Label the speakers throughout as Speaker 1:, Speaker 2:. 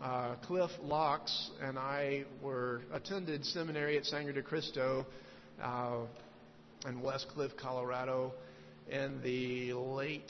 Speaker 1: Cliff Locks and I attended seminary at Sangre de Cristo in West Cliff, Colorado, in the late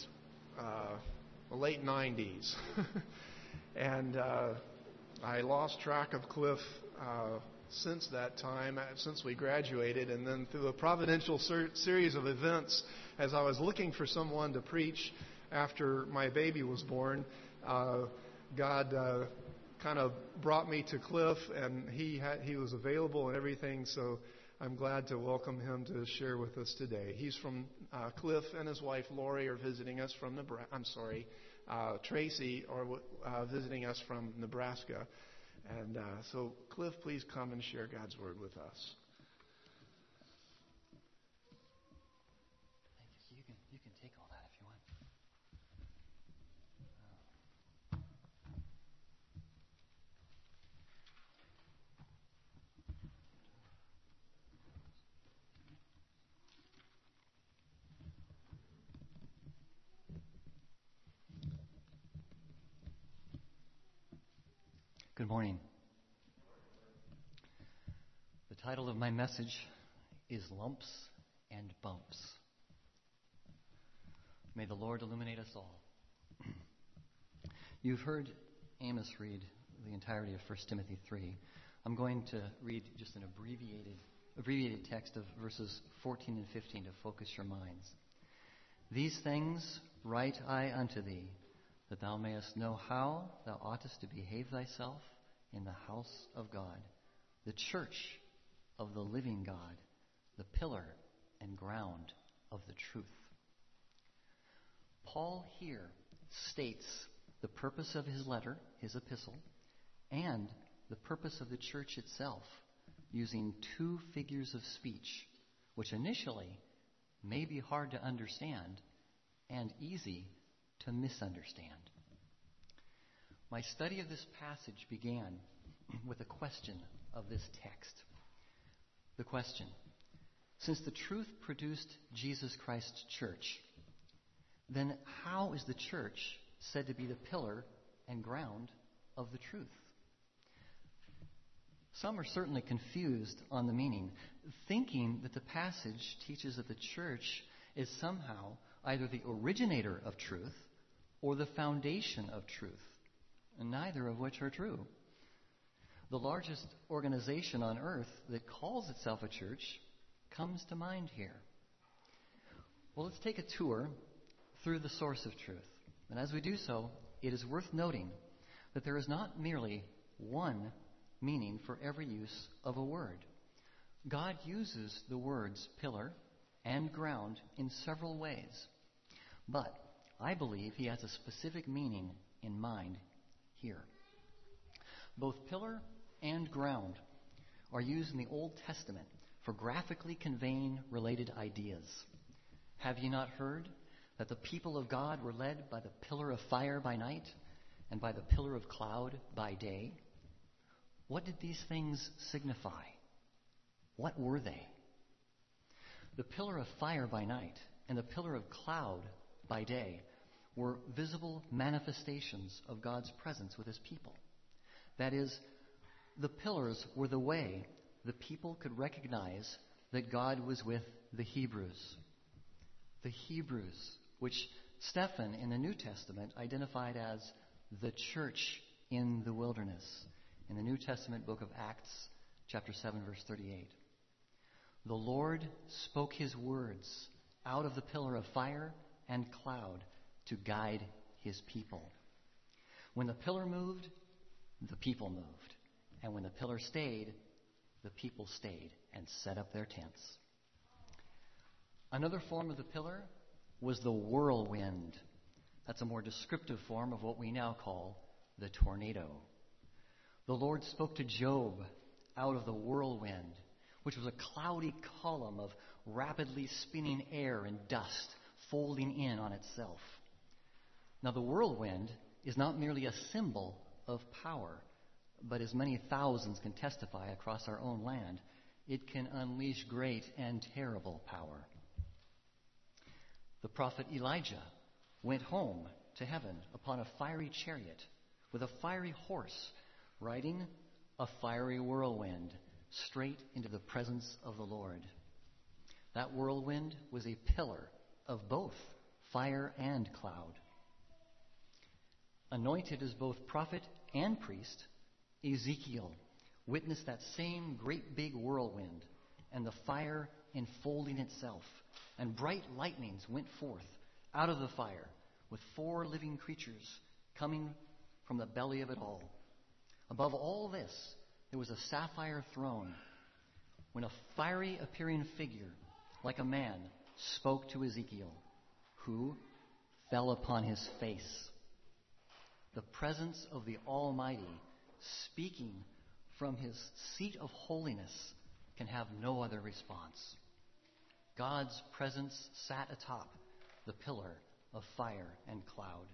Speaker 1: 90s, and I lost track of Cliff since that time, since we graduated, and then through a providential series of events, as I was looking for someone to preach after my baby was born, God kind of brought me to Cliff, and he was available and everything, so I'm glad to welcome him to share with us today. He's from Cliff and his wife Lori are visiting us from Tracy are visiting us from Nebraska. And so, Cliff, please come and share God's Word with us.
Speaker 2: Thank you. You can take all that if you want. Good morning. The title of my message is Lumps and Bumps. May the Lord illuminate us all. You've heard Amos read the entirety of 1 Timothy 3. I'm going to read just an abbreviated text of verses 14 and 15 to focus your minds. These things write I unto thee, that thou mayest know how thou oughtest to behave thyself in the house of God, the church of the living God, the pillar and ground of the truth. Paul here states the purpose of his letter, his epistle, and the purpose of the church itself, using two figures of speech, which initially may be hard to understand and easy to misunderstand. My study of this passage began with a question of this text. The question: since the truth produced Jesus Christ's church, then how is the church said to be the pillar and ground of the truth? Some are certainly confused on the meaning, thinking that the passage teaches that the church is somehow either the originator of truth or the foundation of truth, and neither of which are true. The largest organization on earth that calls itself a church comes to mind here. Well, let's take a tour through the source of truth. And as we do so, it is worth noting that there is not merely one meaning for every use of a word. God uses the words pillar and ground in several ways. But I believe he has a specific meaning in mind here. Both pillar and ground are used in the Old Testament for graphically conveying related ideas. Have you not heard that the people of God were led by the pillar of fire by night and by the pillar of cloud by day? What did these things signify? What were they? The pillar of fire by night and the pillar of cloud by day were visible manifestations of God's presence with his people. That is, the pillars were the way the people could recognize that God was with the Hebrews. The Hebrews, which Stephen in the New Testament identified as the church in the wilderness, in the New Testament book of Acts, chapter 7, verse 38. The Lord spoke his words out of the pillar of fire and cloud to guide his people. When the pillar moved, the people moved. And when the pillar stayed, the people stayed and set up their tents. Another form of the pillar was the whirlwind. That's a more descriptive form of what we now call the tornado. The Lord spoke to Job out of the whirlwind, which was a cloudy column of rapidly spinning air and dust folding in on itself. Now, the whirlwind is not merely a symbol of power, but as many thousands can testify across our own land, it can unleash great and terrible power. The prophet Elijah went home to heaven upon a fiery chariot with a fiery horse riding a fiery whirlwind straight into the presence of the Lord. That whirlwind was a pillar of both fire and cloud. Anointed as both prophet and priest, Ezekiel witnessed that same great big whirlwind and the fire enfolding itself, and bright lightnings went forth out of the fire with 4 living creatures coming from the belly of it all. Above all this, there was a sapphire throne, when a fiery appearing figure, like a man, spoke to Ezekiel, who fell upon his face. The presence of the Almighty, speaking from his seat of holiness, can have no other response. God's presence sat atop the pillar of fire and cloud.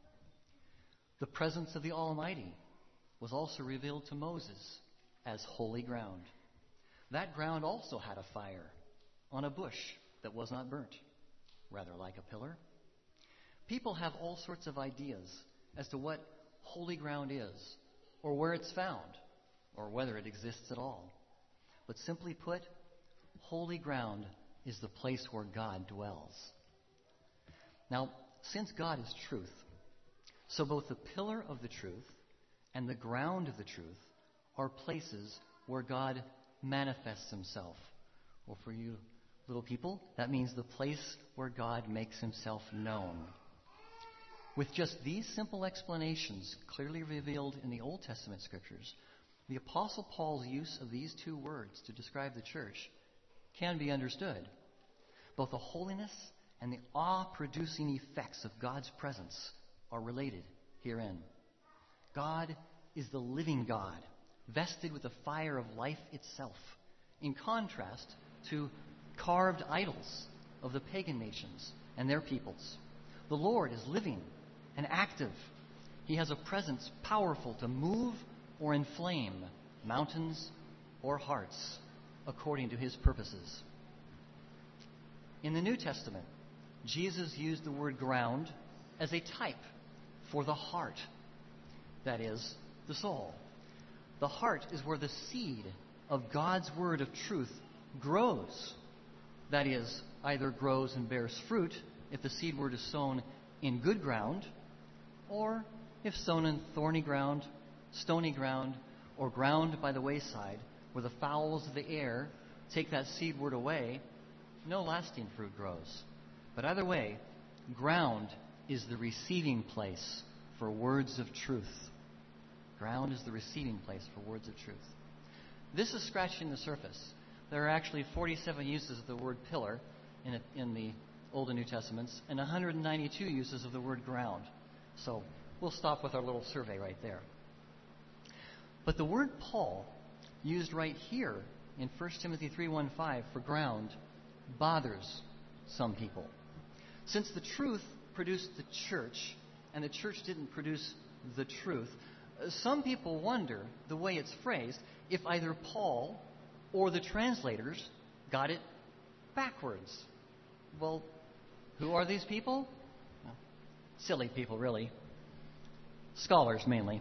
Speaker 2: The presence of the Almighty was also revealed to Moses as holy ground. That ground also had a fire on a bush that was not burnt, rather like a pillar. People have all sorts of ideas as to what holy ground is, or where it's found, or whether it exists at all. But simply put, holy ground is the place where God dwells. Now, since God is truth, so both the pillar of the truth and the ground of the truth are places where God manifests himself. Or for you little people, that means the place where God makes himself known. With just these simple explanations clearly revealed in the Old Testament scriptures, the Apostle Paul's use of these 2 words to describe the church can be understood. Both the holiness and the awe-producing effects of God's presence are related herein. God is the living God, vested with the fire of life itself, in contrast to carved idols of the pagan nations and their peoples. The Lord is living and active. He has a presence powerful to move or inflame mountains or hearts according to his purposes. In the New Testament, Jesus used the word ground as a type for the heart, that is, the soul. The heart is where the seed of God's word of truth grows. That is, either grows and bears fruit if the seed were to sown in good ground, or if sown in thorny ground, stony ground, or ground by the wayside, where the fowls of the air take that seed word away, no lasting fruit grows. But either way, ground is the receiving place for words of truth. Ground is the receiving place for words of truth. This is scratching the surface. There are actually 47 uses of the word pillar in the Old and New Testaments, and 192 uses of the word ground. So we'll stop with our little survey right there. But the word Paul, used right here in 1 Timothy 3:1-5 for ground, bothers some people. Since the truth produced the church, and the church didn't produce the truth, some people wonder, the way it's phrased, if either Paul or the translators got it backwards. Well, who are these people? Well, silly people, really. Scholars, mainly.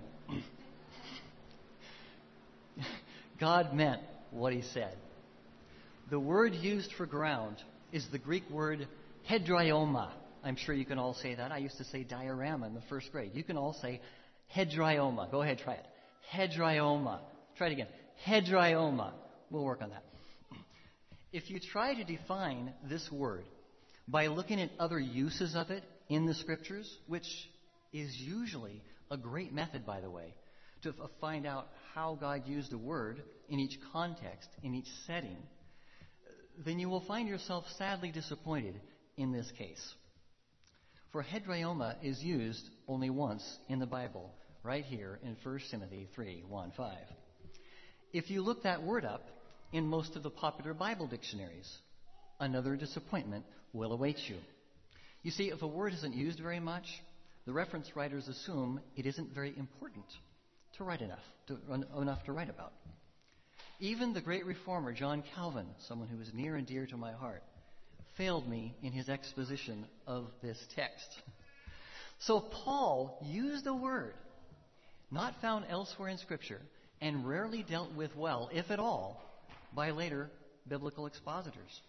Speaker 2: God meant what he said. The word used for ground is the Greek word hedrioma. I'm sure you can all say that. I used to say diorama in the first grade. You can all say hedrioma. Go ahead, try it. Hedrioma. Try it again. Hedrioma. We'll work on that. If you try to define this word by looking at other uses of it in the Scriptures, which is usually a great method, by the way, to find out how God used a word in each context, in each setting, then you will find yourself sadly disappointed in this case. For hedrioma is used only once in the Bible, right here in 1 Timothy 3:1-5. If you look that word up in most of the popular Bible dictionaries, another disappointment will await you. You see, if a word isn't used very much, the reference writers assume it isn't very important to write enough to write about. Even the great reformer John Calvin, someone who is near and dear to my heart, failed me in his exposition of this text. So Paul used a word not found elsewhere in Scripture, and rarely dealt with well, if at all, by later biblical expositors.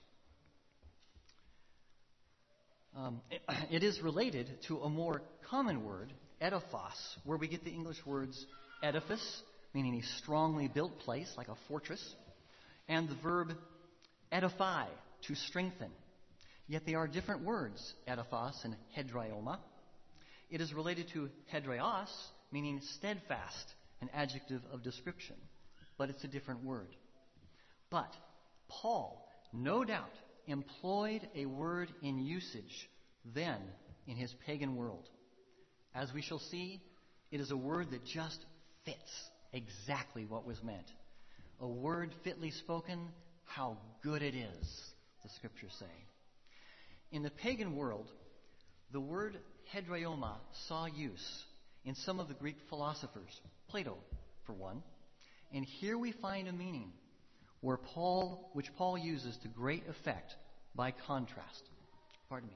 Speaker 2: It is related to a more common word, ediphos, where we get the English words edifice, meaning a strongly built place, like a fortress, and the verb edify, to strengthen. Yet they are different words, ediphos and hedraioma. It is related to hedraios, meaning steadfast, an adjective of description, but it's a different word. But Paul, no doubt, employed a word in usage then in his pagan world. As we shall see, it is a word that just fits exactly what was meant. A word fitly spoken, how good it is, the Scriptures say. In the pagan world, the word hedraioma saw use in some of the Greek philosophers, Plato for one, and here we find a meaning which Paul uses to great effect by contrast. Pardon me.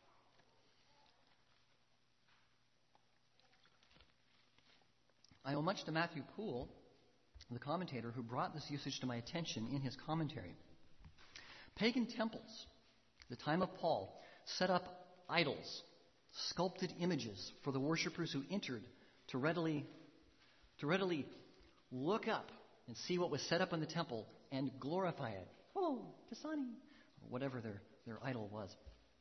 Speaker 2: I owe much to Matthew Poole, the commentator, who brought this usage to my attention in his commentary. Pagan temples, at the time of Paul, set up idols, sculpted images for the worshippers who entered to readily look up and see what was set up in the temple and glorify it. Oh, Dasani, or whatever their idol was.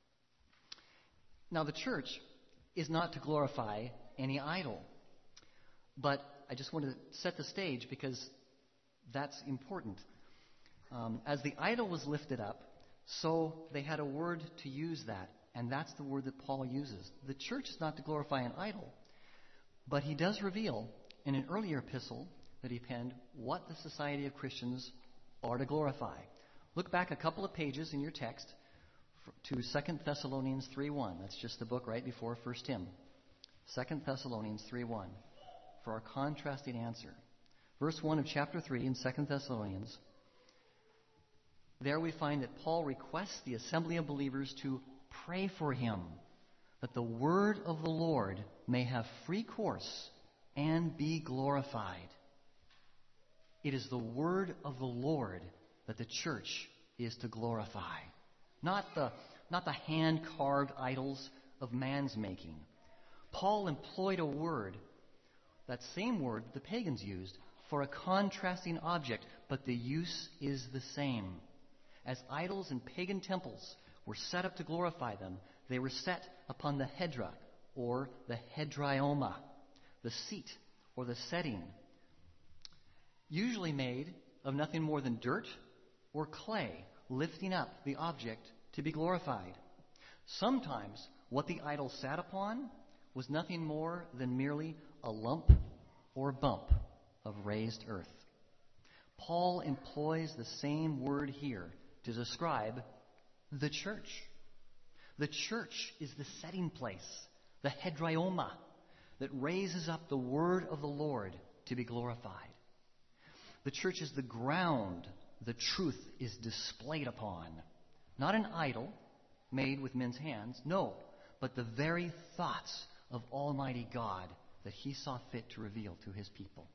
Speaker 2: Now, the church is not to glorify any idol. But I just want to set the stage because that's important. As the idol was lifted up, so they had a word to use that, and that's the word that Paul uses. The church is not to glorify an idol, but he does reveal in an earlier epistle that he penned what the society of Christians are to glorify. Look back a couple of pages in your text to 2 Thessalonians 3:1. That's just the book right before 1 Tim. 2 Thessalonians 3:1 for our contrasting answer. Verse 1 of chapter 3 in 2 Thessalonians. There we find that Paul requests the assembly of believers to pray for him, that the word of the Lord may have free course and be glorified. It is the word of the Lord that the church is to glorify, not the hand-carved idols of man's making. Paul employed a word, that same word the pagans used, for a contrasting object, but the use is the same. As idols in pagan temples were set up to glorify them, they were set upon the hedra, or the hedraioma, the seat or the setting, usually made of nothing more than dirt or clay, lifting up the object to be glorified. Sometimes what the idol sat upon was nothing more than merely a lump or bump of raised earth. Paul employs the same word here to describe the church. The church is the setting place, the hedraioma, that raises up the word of the Lord to be glorified. The church is the ground the truth is displayed upon. Not an idol made with men's hands, no, but the very thoughts of Almighty God that he saw fit to reveal to his people.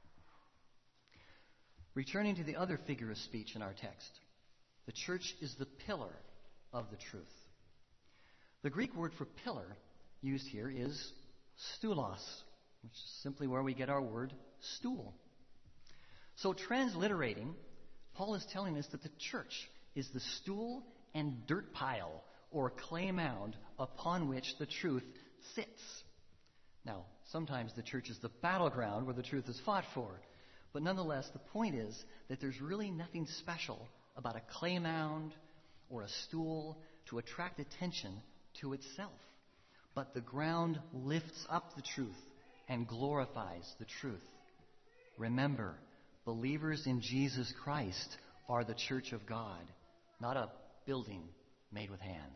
Speaker 2: Returning to the other figure of speech in our text, the church is the pillar of the truth. The Greek word for pillar used here is stoulos, which is simply where we get our word stool. So transliterating, Paul is telling us that the church is the stool and dirt pile or clay mound upon which the truth sits. Now, sometimes the church is the battleground where the truth is fought for. But nonetheless, the point is that there's really nothing special about a clay mound or a stool to attract attention to itself. But the ground lifts up the truth and glorifies the truth. Remember, believers in Jesus Christ are the church of God, not a building made with hands.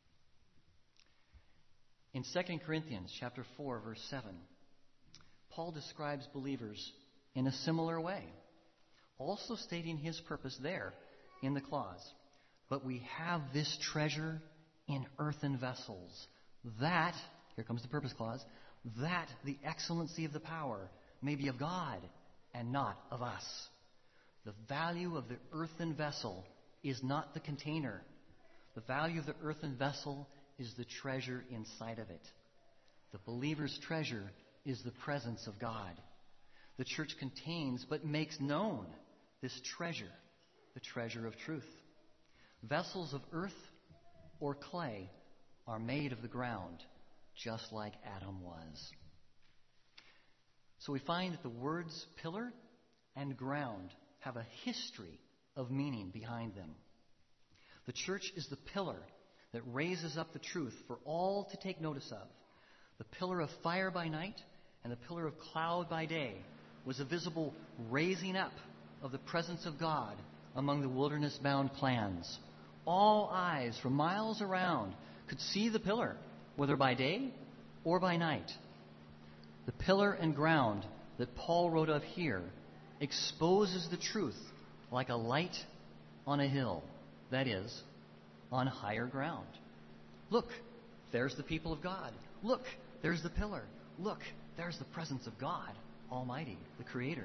Speaker 2: In 2 Corinthians chapter 4, verse 7, Paul describes believers in a similar way, also stating his purpose there in the clause. But we have this treasure in earthen vessels, that, here comes the purpose clause, that the excellency of the power may be of God and not of us. The value of the earthen vessel is not the container. The value of the earthen vessel is the treasure inside of it. The believer's treasure is the presence of God. The church contains but makes known this treasure, the treasure of truth. Vessels of earth or clay are made of the ground, just like Adam was. So we find that the words pillar and ground have a history of meaning behind them. The church is the pillar that raises up the truth for all to take notice of. The pillar of fire by night and the pillar of cloud by day was a visible raising up of the presence of God among the wilderness-bound clans. All eyes from miles around could see the pillar, whether by day or by night. The pillar and ground that Paul wrote of here exposes the truth like a light on a hill, that is, on higher ground. Look, there's the people of God. Look, there's the pillar. Look, there's the presence of God Almighty, the Creator.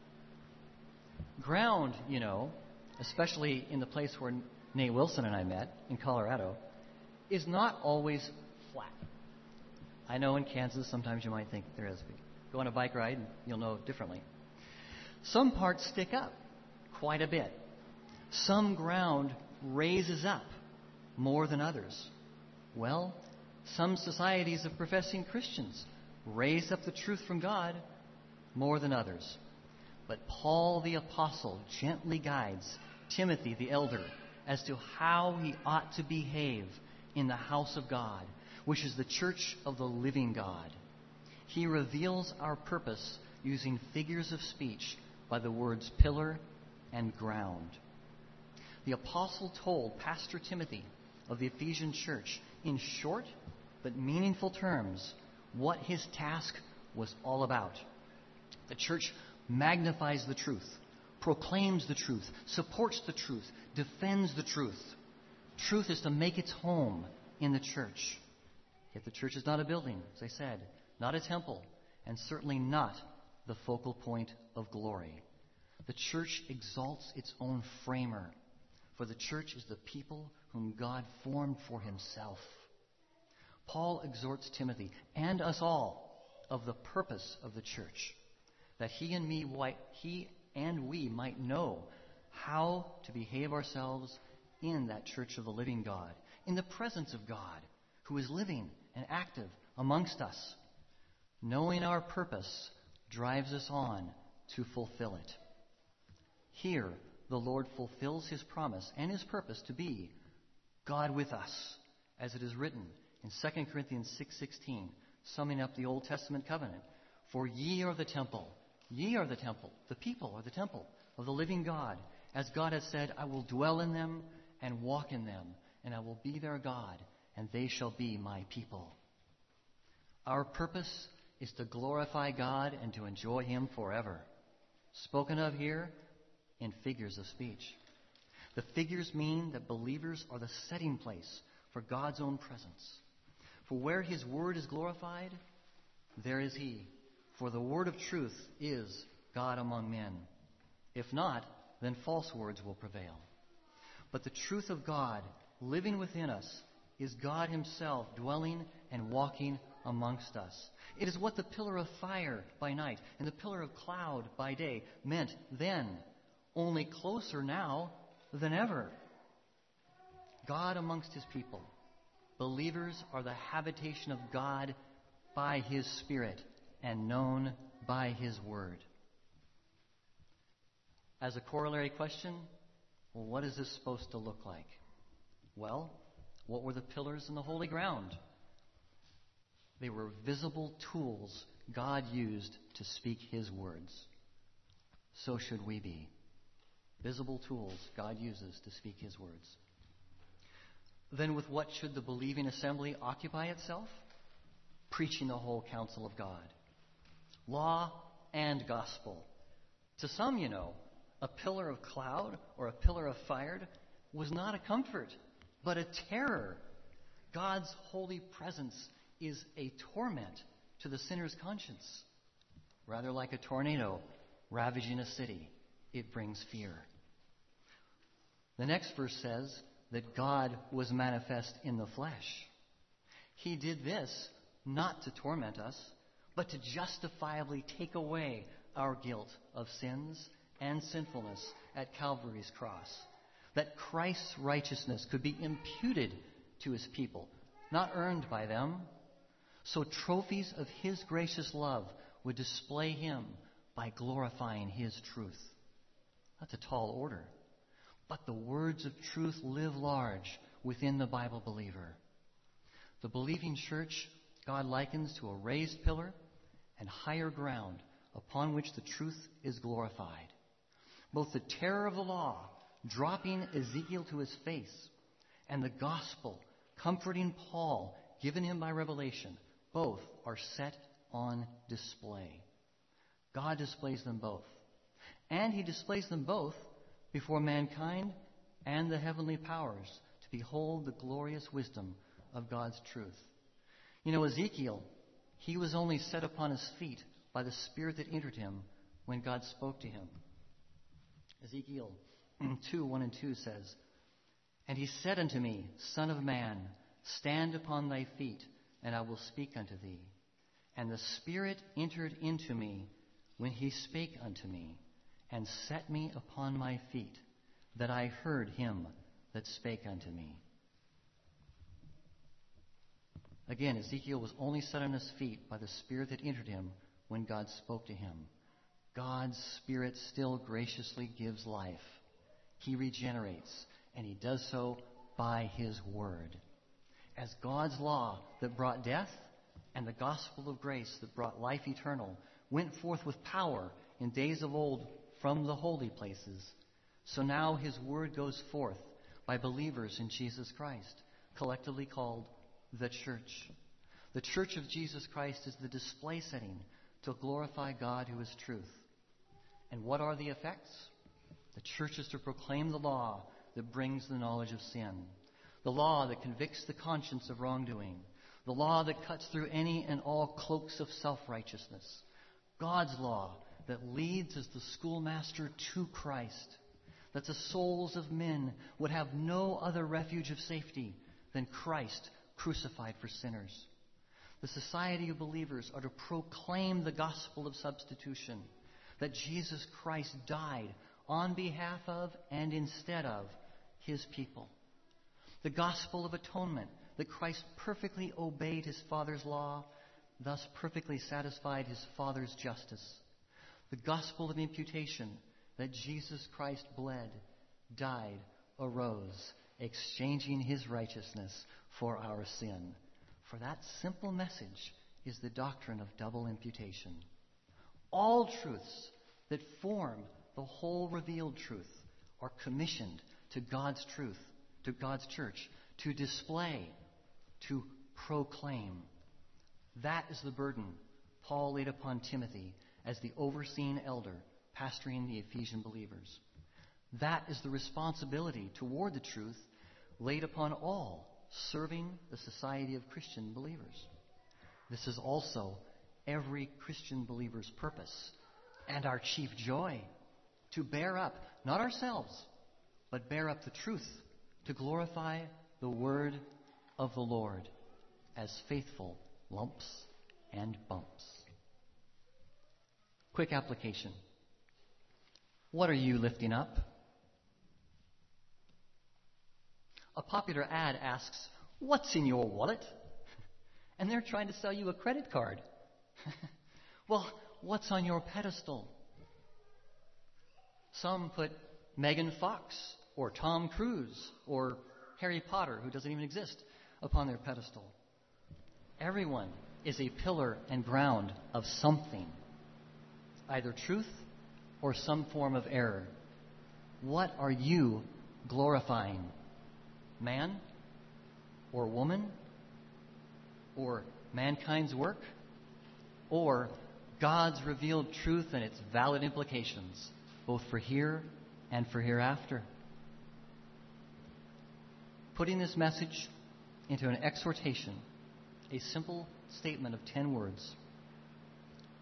Speaker 2: Ground, especially in the place where Nate Wilson and I met in Colorado, is not always flat. I know in Kansas sometimes you might think there is. Go on a bike ride and you'll know differently. Some parts stick up quite a bit. Some ground raises up more than others. Well, some societies of professing Christians raise up the truth from God more than others. But Paul the Apostle gently guides Timothy the elder as to how he ought to behave in the house of God, which is the church of the living God. He reveals our purpose using figures of speech by the words pillar and ground. The apostle told Pastor Timothy of the Ephesian church in short but meaningful terms what his task was all about. The church magnifies the truth, proclaims the truth, supports the truth, defends the truth. Truth is to make its home in the church. Yet the church is not a building, as I said, not a temple, and certainly not the focal point of glory. The church exalts its own framer, for the church is the people whom God formed for himself. Paul exhorts Timothy and us all of the purpose of the church, that he and we might know how to behave ourselves in that church of the living God, in the presence of God, who is living and active amongst us. Knowing our purpose drives us on to fulfill it. Here, the Lord fulfills his promise and his purpose to be God with us, as it is written in 2 Corinthians 6:16, summing up the Old Testament covenant. For ye are the temple, the people are the temple of the living God. As God has said, I will dwell in them and walk in them, and I will be their God, and they shall be my people. Our purpose is to glorify God and to enjoy him forever. Spoken of here in figures of speech. The figures mean that believers are the setting place for God's own presence. For where his word is glorified, there is he. For the word of truth is God among men. If not, then false words will prevail. But the truth of God living within us is God himself dwelling and walking amongst us. It is what the pillar of fire by night and the pillar of cloud by day meant then, only closer now than ever. God amongst his people. Believers are the habitation of God by his Spirit and known by his word. As a corollary question, well, what is this supposed to look like? Well, what were the pillars and the holy ground? They were visible tools God used to speak his words. So should we be. Visible tools God uses to speak his words. Then with what should the believing assembly occupy itself? Preaching the whole counsel of God. Law and gospel. To some, a pillar of cloud or a pillar of fire was not a comfort, but a terror. God's holy presence is a torment to the sinner's conscience. Rather, like a tornado ravaging a city, it brings fear. The next verse says that God was manifest in the flesh. He did this not to torment us, but to justifiably take away our guilt of sins and sinfulness at Calvary's cross. That Christ's righteousness could be imputed to his people, not earned by them. So trophies of his gracious love would display him by glorifying his truth. That's a tall order. But the words of truth live large within the Bible believer. The believing church God likens to a raised pillar and higher ground upon which the truth is glorified. Both the terror of the law, dropping Ezekiel to his face, and the gospel, comforting Paul, given him by revelation, both are set on display. God displays them both. And he displays them both before mankind and the heavenly powers to behold the glorious wisdom of God's truth. You know, Ezekiel, he was only set upon his feet by the Spirit that entered him when God spoke to him. Ezekiel 2:1-2 says, "And he said unto me, Son of man, stand upon thy feet, and I will speak unto thee. And the Spirit entered into me when he spake unto me, and set me upon my feet, that I heard him that spake unto me." Again, Ezekiel was only set on his feet by the Spirit that entered him when God spoke to him. God's Spirit still graciously gives life. He regenerates, and he does so by his word. As God's law that brought death and the gospel of grace that brought life eternal went forth with power in days of old from the holy places, so now his word goes forth by believers in Jesus Christ, collectively called the church. The church of Jesus Christ is the display setting to glorify God who is truth. And what are the effects? The church is to proclaim the law that brings the knowledge of sin, the law that convicts the conscience of wrongdoing, the law that cuts through any and all cloaks of self-righteousness, God's law that leads as the schoolmaster to Christ, that the souls of men would have no other refuge of safety than Christ crucified for sinners. The society of believers are to proclaim the gospel of substitution, that Jesus Christ died on behalf of and instead of his people. The gospel of atonement, that Christ perfectly obeyed his Father's law, thus perfectly satisfied his Father's justice. The gospel of imputation, that Jesus Christ bled, died, arose, exchanging his righteousness for our sin. For that simple message is the doctrine of double imputation. All truths that form the whole revealed truth are commissioned to God's truth, to God's church, to display, to proclaim. That is the burden Paul laid upon Timothy as the overseeing elder pastoring the Ephesian believers. That is the responsibility toward the truth laid upon all serving the society of Christian believers. This is also every Christian believer's purpose and our chief joy, to bear up, not ourselves, but bear up the truth, to glorify the word of the Lord as faithful lumps and bumps. Quick application. What are you lifting up? A popular ad asks, "What's in your wallet?" And they're trying to sell you a credit card. Well, what's on your pedestal? Some put Megan Fox or Tom Cruise or Harry Potter, who doesn't even exist, upon their pedestal. Everyone is a pillar and ground of something, either truth or some form of error. What are you glorifying? Man or woman or mankind's work or God's revealed truth and its valid implications, both for here and for hereafter? Putting this message into an exhortation, a simple statement of 10 words: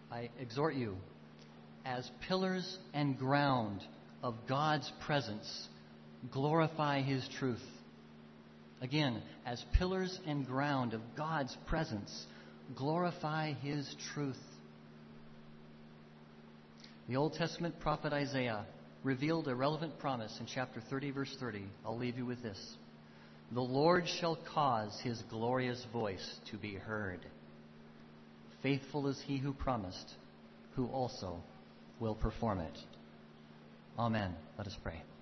Speaker 2: I exhort you, as pillars and ground of God's presence, glorify His truth. Again, as pillars and ground of God's presence, glorify His truth. The Old Testament prophet Isaiah revealed a relevant promise in chapter 30, verse 30. I'll leave you with this. The Lord shall cause His glorious voice to be heard. Faithful is He who promised, who also will perform it. Amen. Let us pray.